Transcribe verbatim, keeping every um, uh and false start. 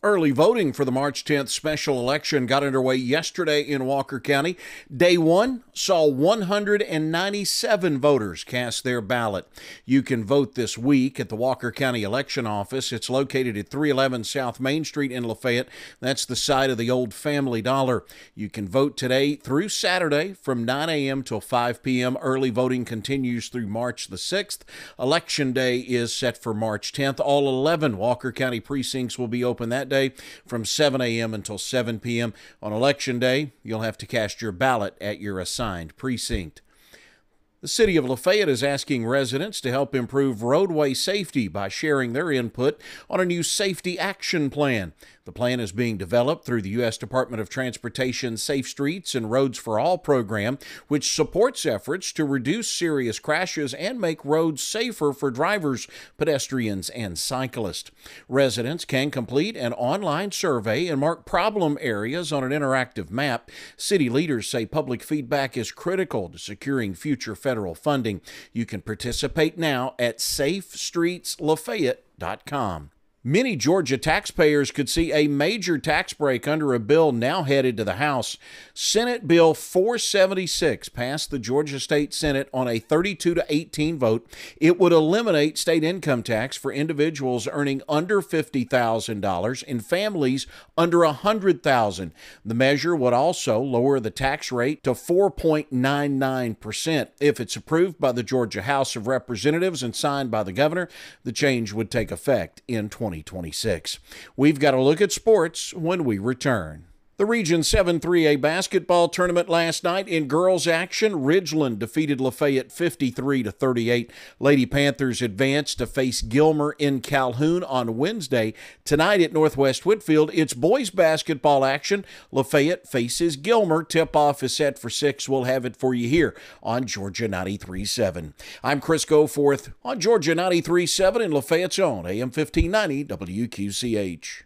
Early voting for the March tenth special election got underway yesterday in Walker County. Day one saw one hundred ninety-seven voters cast their ballot. You can vote this week at the Walker County Election Office. It's located at three eleven South Main Street in Lafayette. That's the site of the old Family Dollar. You can vote today through Saturday from nine a.m. till five p.m. Early voting continues through March the sixth. Election Day is set for March tenth. All eleven Walker County precincts will be open that day from seven a.m. until seven p.m. On Election Day, you'll have to cast your ballot at your assigned precinct. The City of Lafayette is asking residents to help improve roadway safety by sharing their input on a new safety action plan. The plan is being developed through the U S Department of Transportation Safe Streets and Roads for All program, which supports efforts to reduce serious crashes and make roads safer for drivers, pedestrians, and cyclists. Residents can complete an online survey and mark problem areas on an interactive map. City leaders say public feedback is critical to securing future federal funding. You can participate now at safe streets lafayette dot com. Many Georgia taxpayers could see a major tax break under a bill now headed to the House. Senate Bill four seventy-six passed the Georgia State Senate on a thirty-two to eighteen vote. It would eliminate state income tax for individuals earning under fifty thousand dollars and families under one hundred thousand dollars. The measure would also lower the tax rate to four point nine nine percent. If it's approved by the Georgia House of Representatives and signed by the governor, the change would take effect in twenty twenty-six. We've got a look at sports when we return. The Region seven three A basketball tournament last night in girls action. Ridgeland defeated Lafayette fifty-three to thirty-eight. Lady Panthers advanced to face Gilmer in Calhoun on Wednesday. Tonight at Northwest Whitfield, it's boys basketball action. Lafayette faces Gilmer. Tip-off is set for six. We'll have it for you here on Georgia ninety-three point seven. I'm Chris Goforth on Georgia ninety-three point seven in Lafayette's own A M fifteen ninety W Q C H.